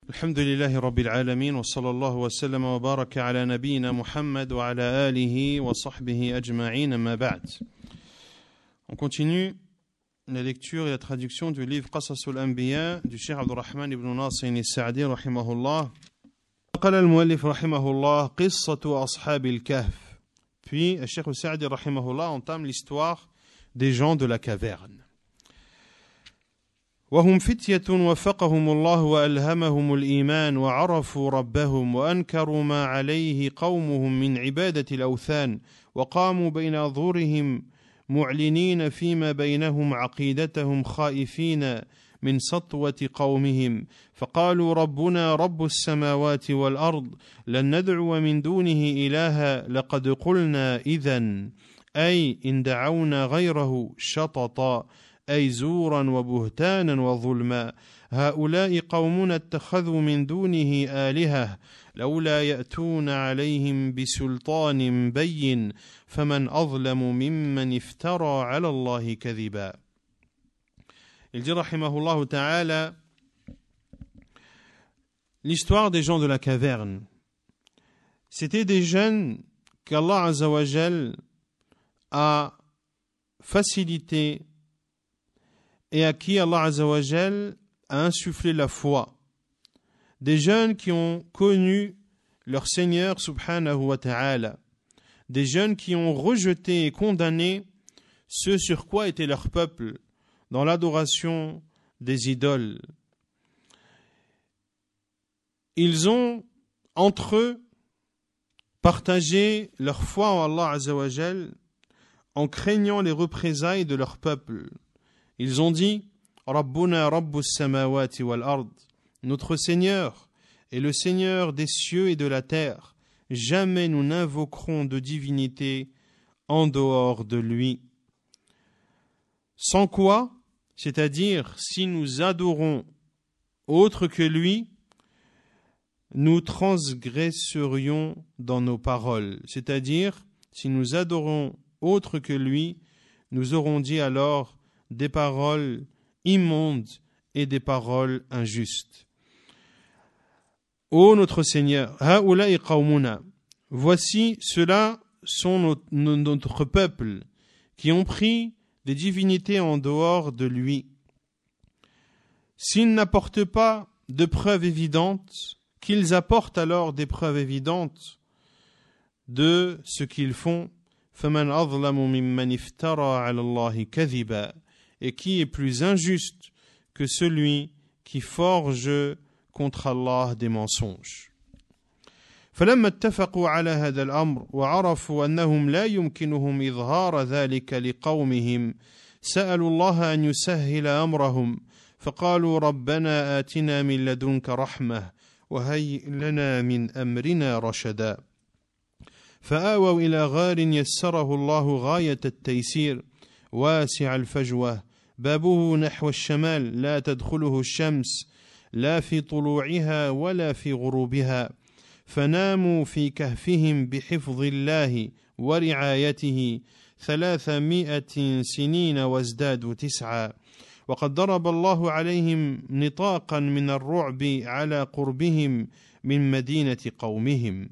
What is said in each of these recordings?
الحمد لله رب العالمين وصلى الله وسلم وبارك على نبينا محمد وعلى آله وصحبه أجمعين ما بعد. On continue la lecture et la traduction du livre Qasasul Anbiya du Cheikh Abdurrahman ibn Nasir al-Sa'di rahimahullah. قال المؤلف رحمه الله قصة أصحاب الكهف. Puis le Cheikh al-Sa'di rahimahullah entame l'histoire des gens de la caverne. وهم فتية وفقهم الله وألهمهم الإيمان وعرفوا ربهم وأنكروا ما عليه قومهم من عبادة الأوثان وقاموا بين أظهرهم معلنين فيما بينهم عقيدتهم خائفين من سطوة قومهم فقالوا ربنا رب السماوات والأرض لن ندعو من دونه إلها لقد قلنا إذن أي إن دعونا غيره شططا أي زورا وبهتانا وظلما هؤلاء قومنا اتخذوا من دونه آلهة لولا يأتون عليهم بسلطان بين فمن أظلم ممن افترى على الله كذبا. Il dit rahimahullah ta'ala l'histoire des gens de la caverne. C'était des jeunes qu'Allah Azza wa Jal a facilité et à qui Allah Azza wa Jal a insufflé la foi. Des jeunes qui ont connu leur Seigneur subhanahu wa ta'ala. Des jeunes qui ont rejeté et condamné ce sur quoi était leur peuple dans l'adoration des idoles. Ils ont entre eux partagé leur foi en Allah Azza wa Jal en craignant les représailles de leur peuple. Ils ont dit Rabbuna Rabbus Samawati wal Ard, notre Seigneur est le Seigneur des cieux et de la terre. Jamais nous n'invoquerons de divinité en dehors de lui. Sans quoi, c'est-à-dire si nous adorons autre que lui, nous transgresserions dans nos paroles. C'est-à-dire, si nous adorons autre que lui, nous aurons dit alors des paroles immondes et des paroles injustes. Ô notre Seigneur, haoula'i qawmuna, voici ceux-là sont notre peuple qui ont pris des divinités en dehors de lui. S'ils n'apportent pas de preuves évidentes, qu'ils apportent alors des preuves évidentes de ce qu'ils font. فَمَنْ أَظْلَمُ مِمَّنِ افْتَرَى عَلَى اللَّهِ كَذِبًا. Et qui est plus injuste que celui qui forge contre Allah des mensonges. فلما اتفقوا على هذا الأمر وعرفوا أنهم لا يمكنهم إظهار ذلك لقومهم سألوا الله أن يسهل أمرهم فقالوا ربنا آتنا من لدنك رحمة وهيئ لنا من أمرنا رشدا فآووا إلى غار يسره الله غاية التيسير واسع الفجوة بابه نحو الشمال لا تدخله الشمس لا في طلوعها ولا في غروبها فناموا في كهفهم بحفظ الله ورعايته 300 سنين وازدادوا 9 وقد ضرب الله عليهم نطاقا من الرعب على قربهم من مدينة قومهم.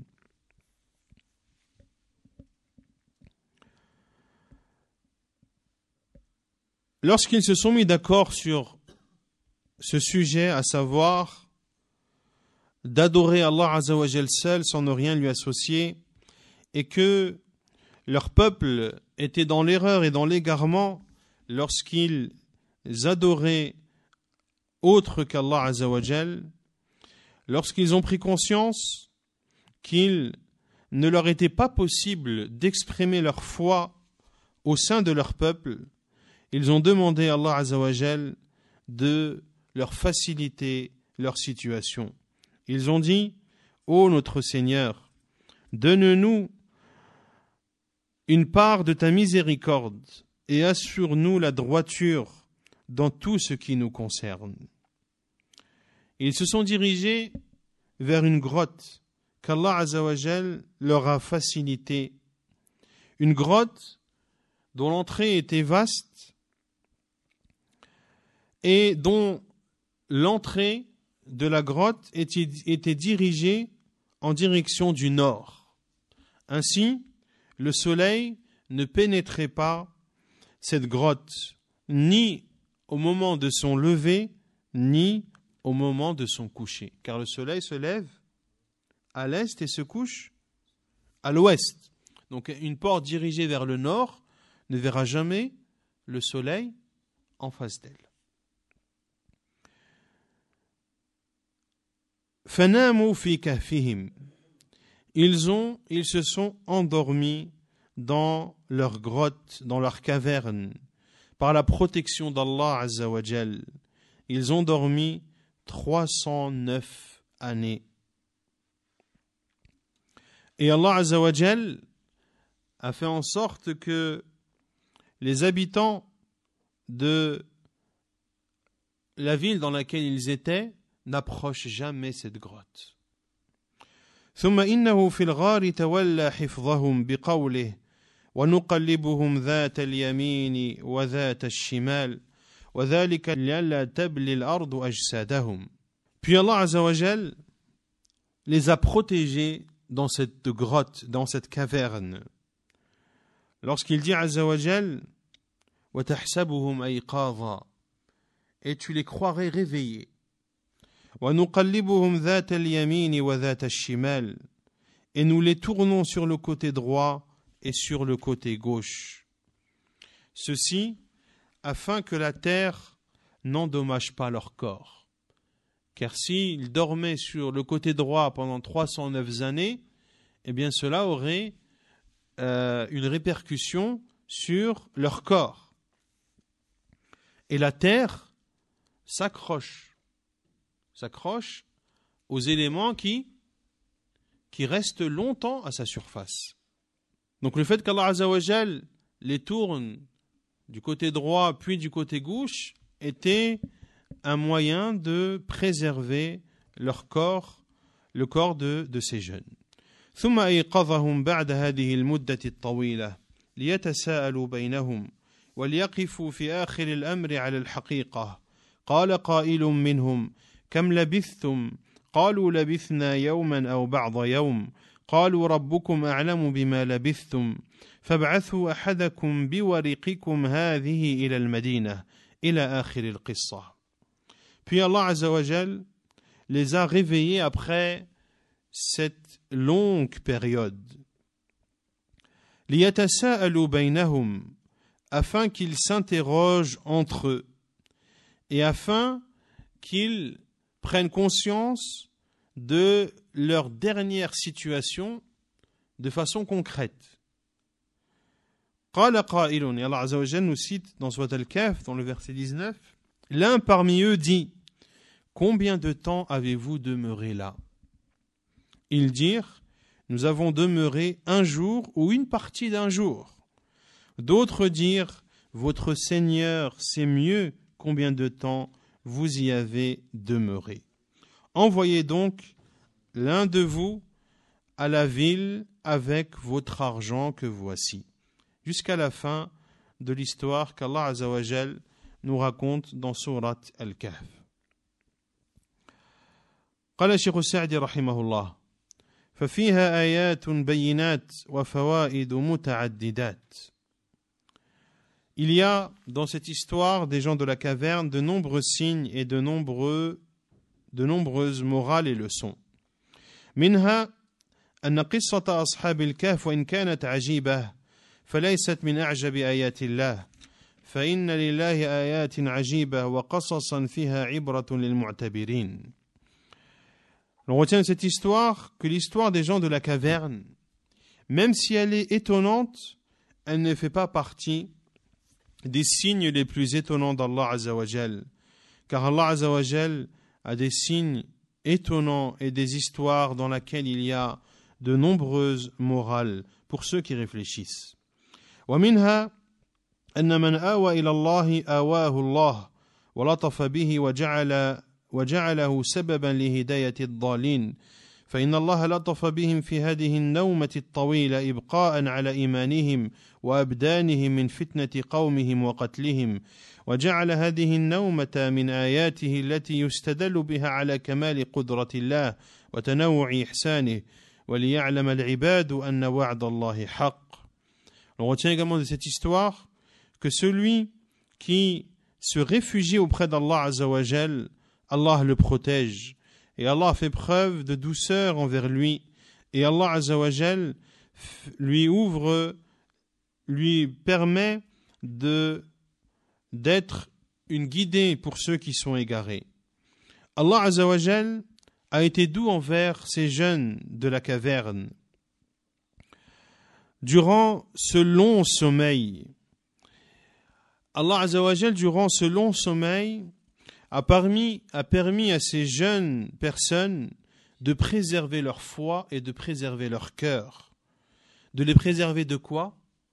Lorsqu'ils se sont mis d'accord sur ce sujet, à savoir d'adorer Allah Azza wa Jal seul sans ne rien lui associer, et que leur peuple était dans l'erreur et dans l'égarement lorsqu'ils adoraient autre qu'Allah Azza wa Jal, lorsqu'ils ont pris conscience qu'il ne leur était pas possible d'exprimer leur foi au sein de leur peuple, ils ont demandé à Allah Azza wa Jal de leur faciliter leur situation. Ils ont dit ô notre Seigneur, donne-nous une part de ta miséricorde et assure-nous la droiture dans tout ce qui nous concerne. Ils se sont dirigés vers une grotte qu'Allah Azza wa Jal leur a facilitée. Une grotte dont l'entrée était vaste et dont l'entrée de la grotte était dirigé en direction du nord. Ainsi, le soleil ne pénétrait pas cette grotte, ni au moment de son lever, ni au moment de son coucher. Car le soleil se lève à l'est et se couche à l'ouest. Donc une porte dirigée vers le nord ne verra jamais le soleil en face d'elle. فَنَامُوا فِي كَهْفِهِمْ. Ils se sont endormis dans leur grotte, dans leur caverne, par la protection d'Allah Azza wa Jal. Ils ont dormi 309 années. Et Allah Azza wa Jal a fait en sorte que les habitants de la ville dans laquelle ils étaient n'approchent jamais cette grotte. ثم إنه في الغار تولى حفظهم بقوله ونقلبهم ذات اليمين وذات الشمال وذلك لئلا تبلي الأرض أجسادهم. Puis Allah Azza wa Jal les a protégés dans cette grotte, dans cette caverne. Lorsqu'il dit Azza wa Jal وتحسبهم أيقاظا, et tu les croirais réveillés. وَنُقَلِّبُهُمْ ذَاتَ الْيَمِينِ وَذَاتَ الشِّمَالِ, et nous les tournons sur le côté droit et sur le côté gauche. Ceci afin que la terre n'endommage pas leur corps. Car s'ils dormaient sur le côté droit pendant 309 années, eh bien cela aurait une répercussion sur leur corps. Et la terre s'accroche aux éléments qui restent longtemps à sa surface. Donc le fait qu'Allah Azza wa Jal les tourne du côté droit puis du côté gauche était un moyen de préserver leur corps, le corps de ces jeunes. ثم أيقظهم بعد هذه المدة الطويلة ليتساءلوا بينهم وليقفوا في آخر الأمر على الحقيقة. قال قائل منهم كم لبثتم؟ قالوا لبثنا يوما أو بعض يوم. قالوا ربكم أعلم بما لبثتم فابعثوا أحدكم بورقكم هذه إلى المدينة إلى آخر القصة. Puis Allah Azza wa Jal les a réveillés après cette longue période. ليتساءلوا بينهم, afin qu'ils s'interrogent entre eux et afin qu'ils prennent conscience de leur dernière situation de façon concrète. قال قائل, et Allah Azza wa Jal nous cite dans Surat Al-Kahf, dans le verset 19, l'un parmi eux dit, combien de temps avez-vous demeuré là? Ils dirent, nous avons demeuré un jour ou une partie d'un jour. D'autres dirent, votre Seigneur sait mieux combien de temps vous y avez demeuré. Envoyez donc l'un de vous à la ville avec votre argent que voici. Jusqu'à la fin de l'histoire qu'Allah Azza wa Jal nous raconte dans Surat Al-Kahf. قال الشيخ السعدي رحمه الله ففيها آيات بينات وفوائد متعددات. Il y a dans cette histoire des gens de la caverne de nombreux signes et de nombreuses morales et leçons. منها أن قصة أصحاب الكهف وإن كانت عجيبة فليست من أعجب آيات الله فإن لله آيات عجيبة وقصصا فيها عبرة للمعتبرين. On retient de cette histoire que l'histoire des gens de la caverne, même si elle est étonnante, elle ne fait pas partie des signes les plus étonnants d'Allah Azza wa Jal. Car Allah Azza wa Jal a des signes étonnants et des histoires dans lesquelles il y a de nombreuses morales pour ceux qui réfléchissent. ومنها أن من آوى إلى الله آواه الله ولطف به وجعله سببا لهداية الضالين فإن الله لطف بهم في هذه النومة الطويلة إبقاء على إيمانهم وأبدانهم من فتنة قومهم وقتلهم وجعل هذه النومة من آياته التي يستدل بها على كمال قدرة الله وتنوع إحسانه وليعلم العباد أن وعد الله حق. On retient également de cette histoire que celui qui se réfugie auprès d'Allah Azza wa Jal, Allah le protège et Allah fait preuve de douceur envers lui et Allah Azza wa Jal lui permet d'être une guidée pour ceux qui sont égarés. Allah Azza wa Jal a été doux envers ces jeunes de la caverne. Durant ce long sommeil, Allah Azza wa Jal, durant ce long sommeil, a permis à ces jeunes personnes de préserver leur foi et de préserver leur cœur. De les préserver de quoi?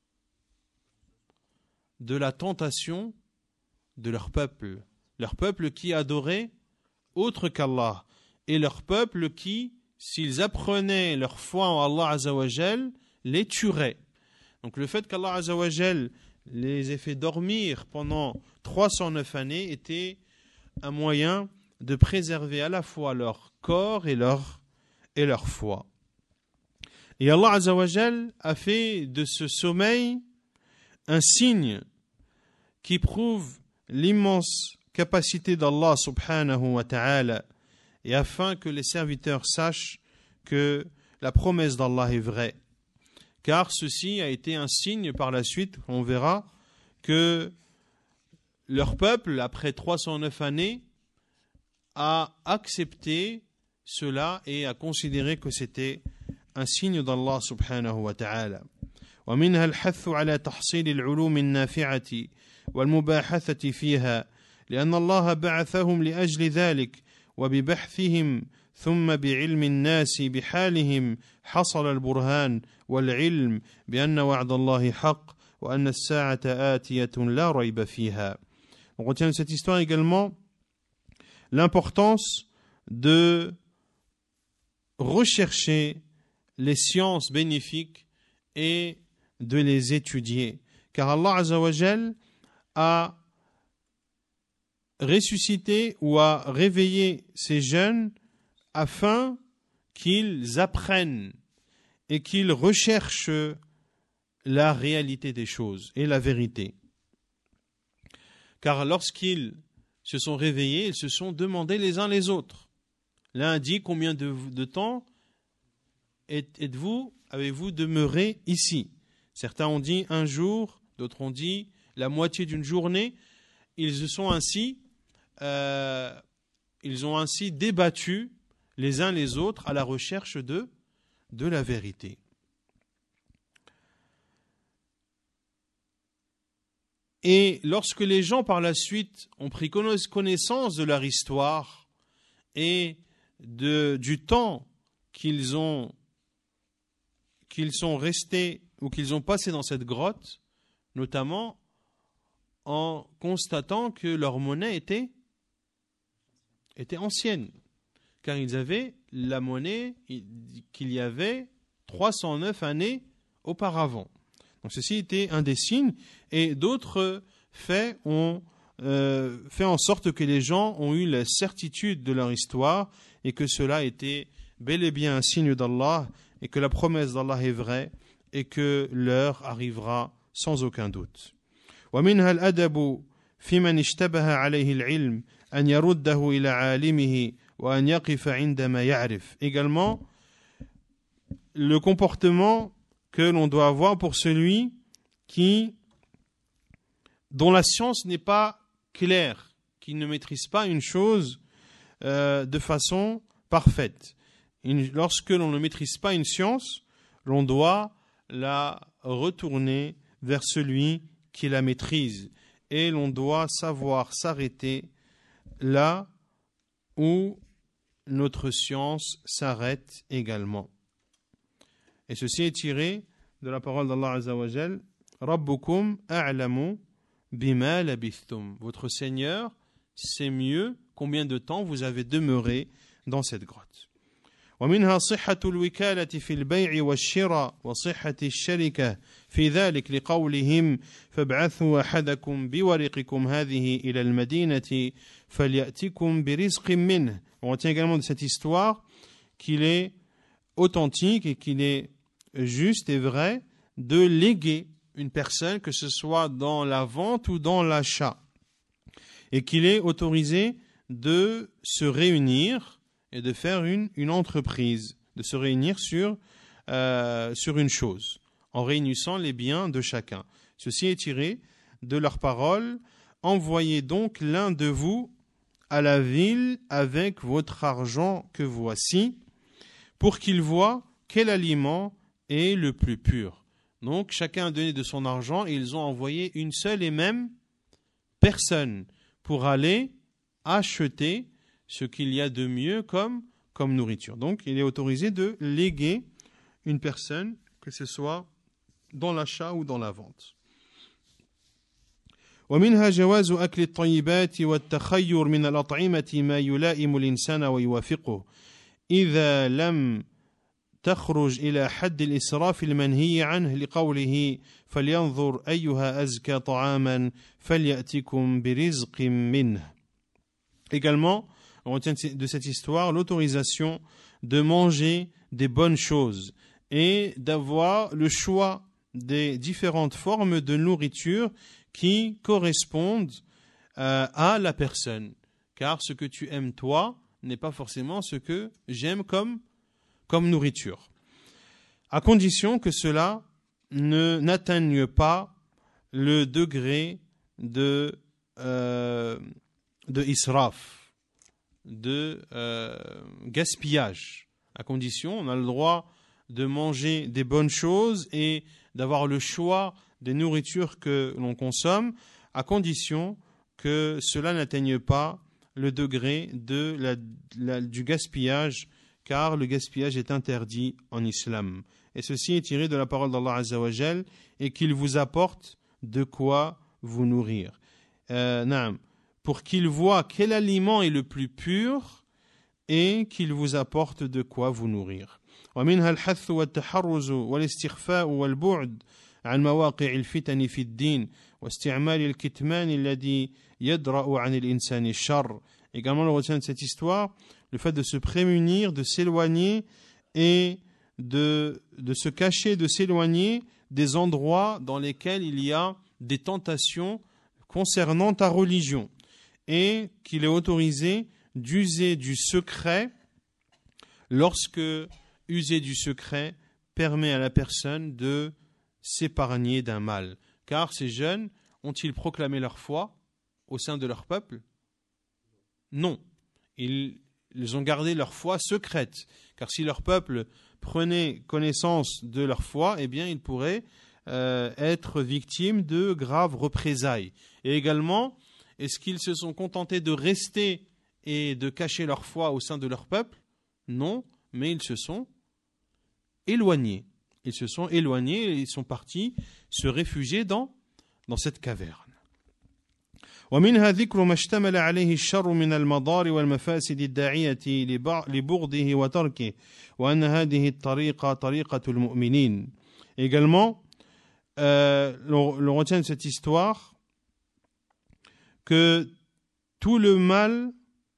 De la tentation de leur peuple qui adorait autre qu'Allah, et leur peuple qui, s'ils apprenaient leur foi en Allah Azza wa Jal, les tuerait. Donc le fait qu'Allah Azza wa Jal les ait fait dormir pendant 309 années était un moyen de préserver à la fois leur corps et leur foi. Et Allah Azza wa Jal a fait de ce sommeil un signe qui prouve l'immense capacité d'Allah subhanahu wa ta'ala, et afin que les serviteurs sachent que la promesse d'Allah est vraie. Car ceci a été un signe par la suite, on verra, que leur peuple, après 309 années, a accepté cela et a considéré que c'était un signe d'Allah subhanahu wa ta'ala. ومنها الحث على تحصيل العلوم النافعة والمباحثة فيها لأن الله بعثهم لأجل ذلك وببحثهم ثم بعلم الناس بحالهم حصل البرهان والعلم بأن وعد الله حق وأن الساعة آتية لا ريب فيها. On retient de cette histoire également l'importance de rechercher les sciences bénéfiques et de les étudier. Car Allah Azza wa Jal a ressuscité ou a réveillé ces jeunes afin qu'ils apprennent et qu'ils recherchent la réalité des choses et la vérité. Car lorsqu'ils se sont réveillés, ils se sont demandé les uns les autres. L'un dit: combien de temps avez-vous demeuré ici? Certains ont dit 1 jour, d'autres ont dit la moitié d'une journée. Ils ont ainsi débattu les uns les autres à la recherche de la vérité. Et lorsque les gens par la suite ont pris connaissance de leur histoire et du temps qu'ils sont restés ou qu'ils ont passé dans cette grotte, notamment en constatant que leur monnaie était ancienne, car ils avaient la monnaie qu'il y avait 309 années auparavant. Donc ceci était un des signes, et d'autres faits ont fait en sorte que les gens ont eu la certitude de leur histoire et que cela était bel et bien un signe d'Allah et que la promesse d'Allah est vraie et que l'heure arrivera sans aucun doute. ومنها الأدب في من اشتبه عليه العلم أن يرده إلى عالمه وأن يقف عندما يعرف. Également, le comportement que l'on doit avoir pour celui dont la science n'est pas claire, qui ne maîtrise pas une chose de façon parfaite. Lorsque l'on ne maîtrise pas une science, l'on doit la retourner vers celui qui la maîtrise, et l'on doit savoir s'arrêter là où notre science s'arrête également. Et ceci est tiré de la parole d'Allah Azza wa Jal: Rabbukum a'lamu bima labithtum. Votre Seigneur sait mieux combien de temps vous avez demeuré dans cette grotte. ومنها صحة الوكالة في البيع والشراء وصحة الشركة في ذلك لقولهم فابعثوا أحدكم بورقكم هذه إلى المدينة فليأتكم برزق منه. On retient également de cette histoire qu'il est authentique et qu'il est juste et vrai de léguer une personne, que ce soit dans la vente ou dans l'achat, et qu'il est autorisé de se réunir et de faire une entreprise, de se réunir sur une chose, en réunissant les biens de chacun. Ceci est tiré de leurs paroles. Envoyez donc l'un de vous à la ville avec votre argent que voici, pour qu'il voie quel aliment est le plus pur. Donc chacun a donné de son argent et ils ont envoyé une seule et même personne pour aller acheter ce qu'il y a de mieux comme nourriture. Donc il est autorisé de léguer une personne, que ce soit dans l'achat ou dans la vente. ومنها جواز أكل الطيبات والتخير من الأطعمة ما يلائم الإنسان ويوافقه إذا لم تخرج إلى حد الإسراف المنهي عنه لقوله فلينظر أيها أزكى طعاما فليأتكم برزق منه. Également, on retient de cette histoire l'autorisation de manger des bonnes choses et d'avoir le choix des différentes formes de nourriture qui correspondent à la personne. Car ce que tu aimes toi n'est pas forcément ce que j'aime comme nourriture. À condition que cela n'atteigne pas le degré de israf, de gaspillage. À condition, on a le droit de manger des bonnes choses et d'avoir le choix des nourritures que l'on consomme, à condition que cela n'atteigne pas le degré du gaspillage, car le gaspillage est interdit en islam. Et ceci est tiré de la parole d'Allah Azza wa Jal, et qu'il vous apporte de quoi vous nourrir. Pour qu'il voit quel aliment est le plus pur et qu'il vous apporte de quoi vous nourrir. ومنها الحث والتحرز والاستخفاء والبعد عن مواقع الفتن في الدين واستعمال الكتمان الذي يدرأ عن الإنسان الشر. Également, on retient de cette histoire le fait de se prémunir, de s'éloigner et de se cacher, de s'éloigner des endroits dans lesquels il y a des tentations concernant ta religion, et qu'il est autorisé d'user du secret lorsque user du secret permet à la personne de s'épargner d'un mal. Car ces jeunes ont-ils proclamé leur foi au sein de leur peuple? Non. Ils ont gardé leur foi secrète. Car si leur peuple prenait connaissance de leur foi, eh bien, ils pourraient être victimes de graves représailles. Et également, est-ce qu'ils se sont contentés de rester et de cacher leur foi au sein de leur peuple? Non, mais ils se sont éloignés. Ils se sont éloignés et ils sont partis se réfugier dans cette caverne. ومنها ذكر ما اشتمل عليه الشر من المضار والمفاسد الداعية لبغضه وتركه وأن هذه الطريقة طريقة المؤمنين. Également, l'on retient de cette histoire que tout le mal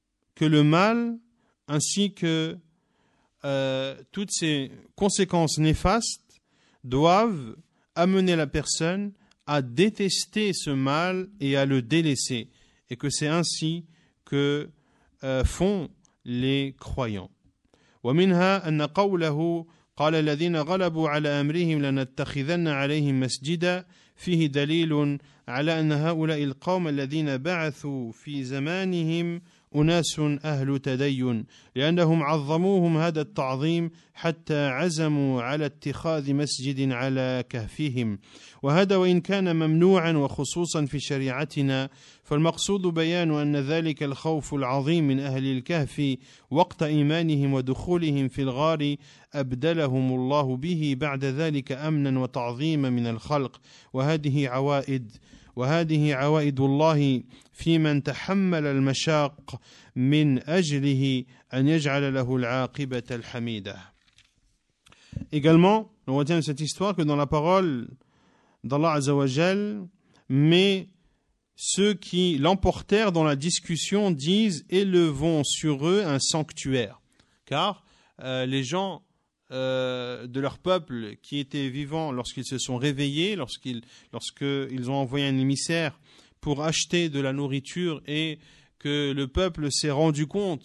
ainsi que toutes ces conséquences néfastes doivent amener la personne à détester ce mal et à le délaisser, et que c'est ainsi que font les croyants. ومنها أن قوله قال الذين غلبوا على أمرهم لنتخذن عليهم مسجدا فيه دليل على أن هؤلاء القوم الذين بعثوا في زمانهم أناس أهل تدين لأنهم عظموهم هذا التعظيم حتى عزموا على اتخاذ مسجد على كهفهم وهذا وإن كان ممنوعا وخصوصا في شريعتنا فالمقصود بيان أن ذلك الخوف العظيم من أهل الكهف وقت إيمانهم ودخولهم في الغار أبدلهم الله به بعد ذلك أمنا وتعظيما من الخلق وهذه عوائد وهذه عوائد الله في من تحمل المشاق من أجله أن يجعل له العاقبة الحميدة. Également, on retient de cette histoire que dans la parole d'Allah Azza wa Jal, mais ceux qui l'emportèrent dans la discussion disent « élevons sur eux un sanctuaire ». Car les gens de leur peuple qui étaient vivants lorsqu'ils se sont réveillés, lorsqu'ils ont envoyé un émissaire pour acheter de la nourriture et que le peuple s'est rendu compte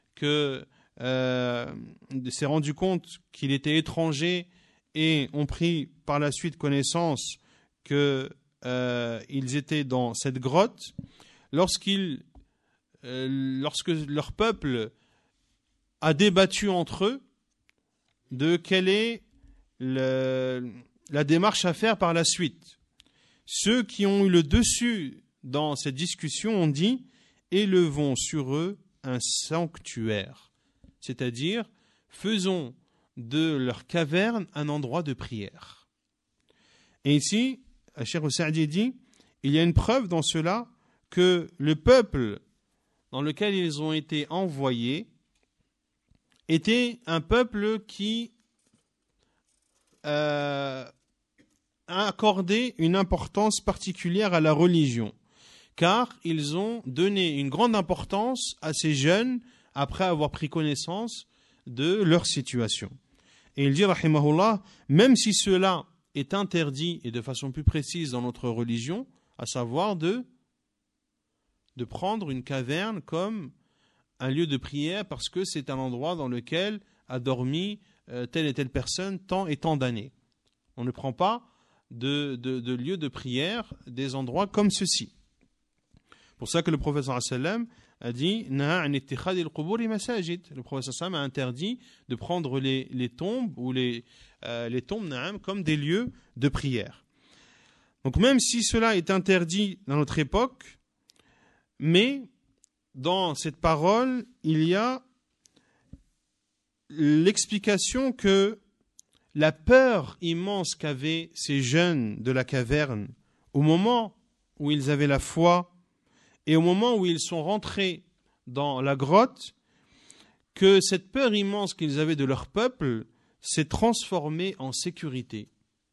qu'il était étranger et ont pris par la suite connaissance qu'ils étaient dans cette grotte, lorsque leur peuple a débattu entre eux de quelle est la démarche à faire par la suite. Ceux qui ont eu le dessus dans cette discussion ont dit « élevons sur eux un sanctuaire », c'est-à-dire faisons de leur caverne un endroit de prière. Et ici, Cheikh Saadi dit il y a une preuve dans cela que le peuple dans lequel ils ont été envoyés était un peuple qui a accordé une importance particulière à la religion, car ils ont donné une grande importance à ces jeunes après avoir pris connaissance de leur situation. Et il dit, rahimahullah, même si cela est interdit, et de façon plus précise dans notre religion, à savoir de prendre une caverne comme un lieu de prière parce que c'est un endroit dans lequel a dormi telle et telle personne tant et tant d'années. On ne prend pas de lieu de prière des endroits comme ceci. Pour ça que le prophète sallam a dit le prophète sallam a interdit de prendre les tombes ou les tombes comme des lieux de prière. Donc même si cela est interdit dans notre époque, mais dans cette parole, il y a l'explication que la peur immense qu'avaient ces jeunes de la caverne au moment où ils avaient la foi et au moment où ils sont rentrés dans la grotte, que cette peur immense qu'ils avaient de leur peuple s'est transformée en sécurité.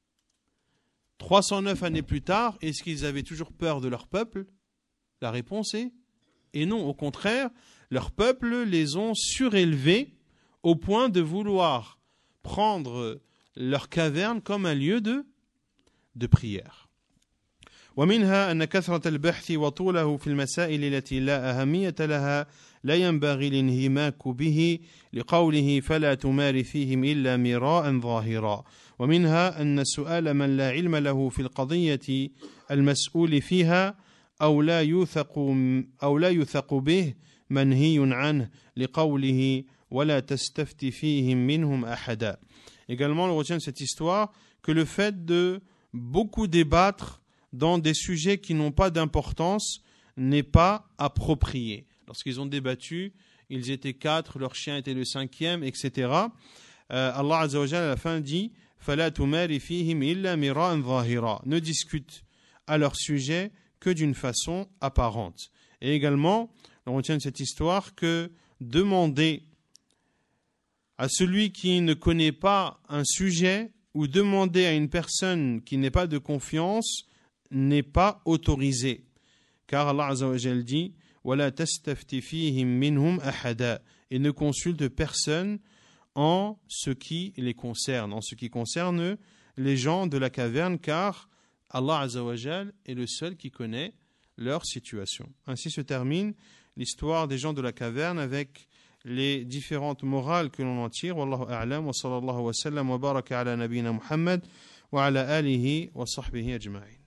309 années plus tard, est-ce qu'ils avaient toujours peur de leur peuple ? La réponse est et non, au contraire, leur peuple les ont surélevés au point de vouloir prendre leur caverne comme un lieu de prière. ومنها أن كثرة البحث وطوله في المسائل التي لا أهمية لها لا ينبغي الانهماك به لقوله فلا تمار فيهم إلا مراء ظاهرا ومنها أن سؤال من لا علم له في القضية المسؤول فيها أو لا يوثق به منهي عنه لقوله ولا تستفت فيهم منهم أحدا. Également, on retient de cette histoire que le fait de beaucoup débattre dans des sujets qui n'ont pas d'importance n'est pas approprié. Lorsqu'ils ont débattu, ils étaient 4, leur chien était le 5e, etc. Allah Azza wa Jalla à la fin dit فَلَا تُمَارِ فِيهِمْ إِلَّا مِرَاءً ظَاهِرًا. Ne discute à leur sujet que d'une façon apparente. Et également, on retient de cette histoire que demander à celui qui ne connaît pas un sujet ou demander à une personne qui n'est pas de confiance n'est pas autorisé. Car Allah Azza wa Jalla dit وَلَا تَسْتَفْتِ فِيهِمْ مِنْهُمْ أَحَدًا. Et ne consulte personne en ce qui les concerne, en ce qui concerne les gens de la caverne, car Allah Azza wa Jalla est le seul qui connaît leur situation. Ainsi se termine l'histoire des gens de la caverne avec les différentes morales que l'on en tire. Wallahu a'lam wa sallallahu wa sallam wa baraka ala nabina Muhammad wa ala alihi wa sahbihi ajma'in.